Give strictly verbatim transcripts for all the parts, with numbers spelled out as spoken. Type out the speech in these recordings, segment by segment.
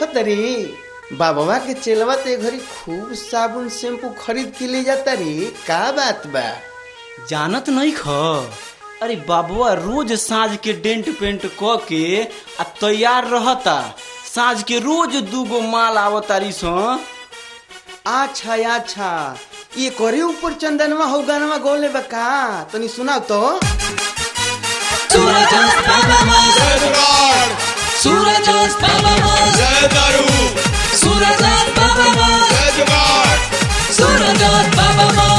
देखो तरी बाबा के चेलवा ते घरी खूब साबुन शैम्पू खरीद के ले जाता रे, का बात बा? जानत नहीं ख अरे बाबुआ रोज साँझ के डेंट पेंट क के आ तैयार रहता। साँझ के रोज दूगो माल आवतारी सो। अच्छा अच्छा, ये करे ऊपर चंदनवा हो गानवा गोले बका, तनी सुनाओ तो। सूरज बाबा माँ सूरज बाबा माँ जय दारू सूरज बाबा माँ जय जुगाड़ सूरज बाबा माँ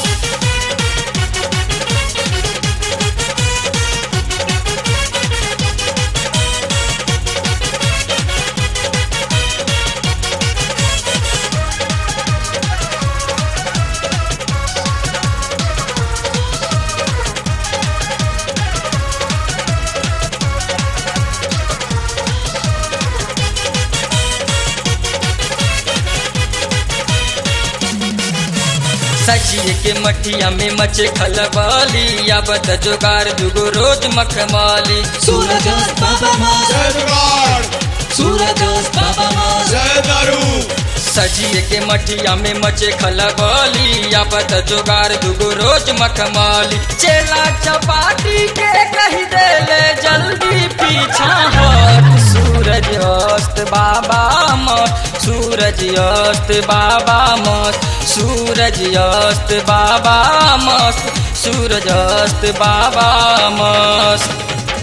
सजिए के मठिया में मचे खलबाली याबत जोगार दुगो रोज मखमाली सूरज बाबा माँ जय जुगाड़ सूरज बाबा माँ जय दारू सजिए के मठिया में मचे खलबाली याबत जोगार दुगो रोज मखमाली चेला चपाटी के कही दे ले जल्दी पीछा हट सूरज अस्त बाबा मस्त सूरज अस्त बाबा मस्त सूरज अस्त बाबा मस्त सूरज अस्त बाबा मस्त।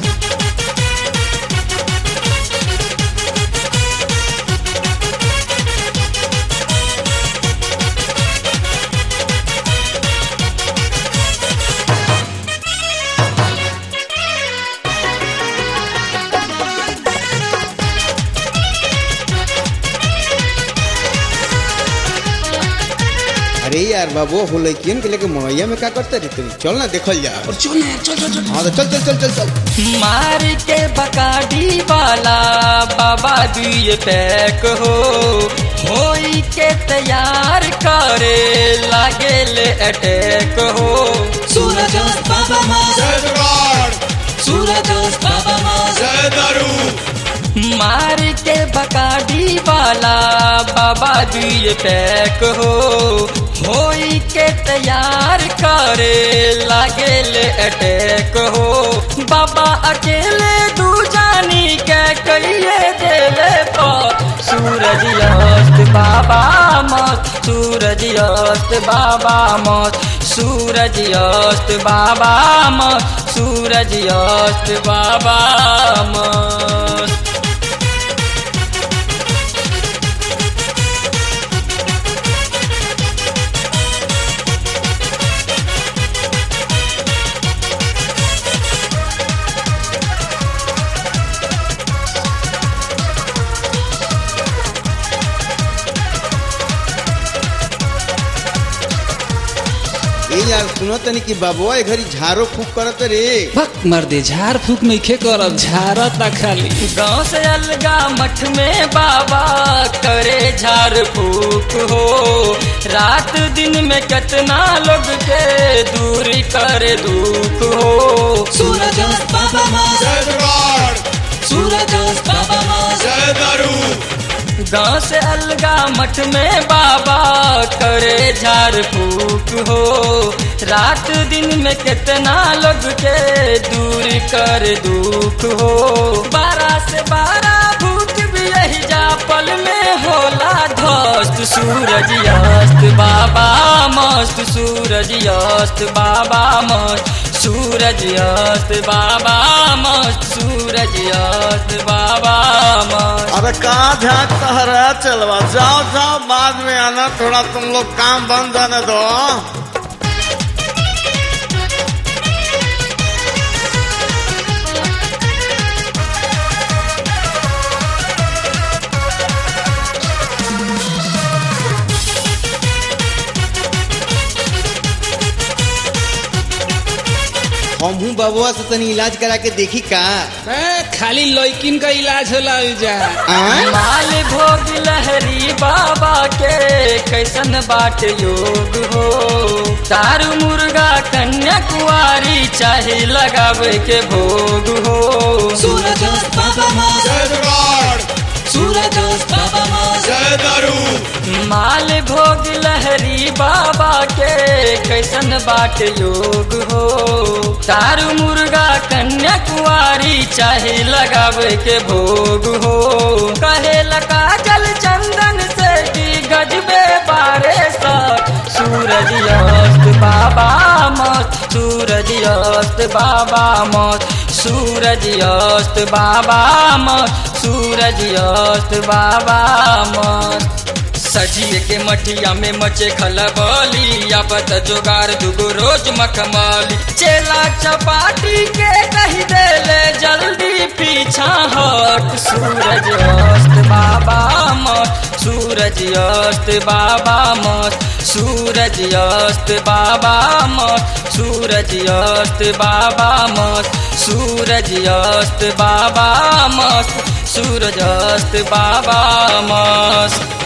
अरे यार बाबू हो लड़कियन के लेके मोहैया में क्या करते रे? चल ना देखल जा। और चल चल चल चल हाँ तो चल चल चल चल चल। मार के बकाडी वाला बाबा दुए पैक हो होई के तैयार करे लागे ले अटैक हो सूरज बाबा माँ जय जुगाड़ सूरज बाबा माँ जय दारू मार के बकाडी वाला बाबा दुए पैक हो होई के तैयार करे लागे ले अटैक हो बाबा अकेले दू जानी के कलिए देले पर सूरज अस्त बाबा मस्त सूरज अस्त बाबा मस्त सूरज अस्त बाबा मस्त सूरज अस्त बाबा मस्त। ए यार सुनो तनी कि बाबुआ ए घरी झाड़ो फूक करत रे। भक मर दे, झाड़ फूक नहीं खे करब, झाड़ता खाली। गाँव से अलगा मठ में बाबा करे झाड़ फूक हो रात दिन में कितना लोग के दूरी करे दुख हो सूरज बाबा माँ जय जुगाड़ सूरज बाबा माँ जय दारू गाँव से अलगा मठ में बाबा करे झाड़ फूक हो रात दिन में कितना लोग के दूर कर दुख हो बारह से बारह भूख भी यही जा पल में होला ध्वस्त सूरज अस्त बाबा मस्त सूरज अस्त बाबा मस्त सूरज अस्त बाबा मस्त सूरज अस्त बाबा मस्त। अरे कहाँ झाँक तहरा चलवा, जाओ जाओ बाद में आना, थोड़ा तुम लोग काम बंद जाने दो। हम हूँ बाबुआ से तनी इलाज करा के देखी का। ए, खाली लड़किन का इलाज होला जा। माल भोग लहरी बाबा के कैसन बाट योग हो दारू मुर्गा कन्या कुआरी चाहे लगावे के भोग हो सूरज बाबा माँ जय जुगाड़ सूरज अस्त बाबा मस्त जय दारू माल भोग लहरी बाबा के कैसन बाट योग हो दारू मुर्गा कन्या कुंवारी चाहे लगावे के भोग हो कहे लगा जल चंदन से की गजबे बारे सा सूरज अस्त बाबा मस्त सूरज अस्त बाबा मस्त सूरज अस्त बाबा मस्त सूरज अस्त बाबा मस्त सजिए के मठिया में मचे खलबली आबत जोगार दुगो रोज मखमली चेला चपाटी के कही देले जल्दी पीछा हट सूरज अस्त बाबा मस्त सूरज अस्त बाबा मस्त सूरज अस्त बाबा मस्त सूरज अस्त बाबा मस्त सूरज अस्त बाबा मस्त सूरज अस्त बाबा मस्त।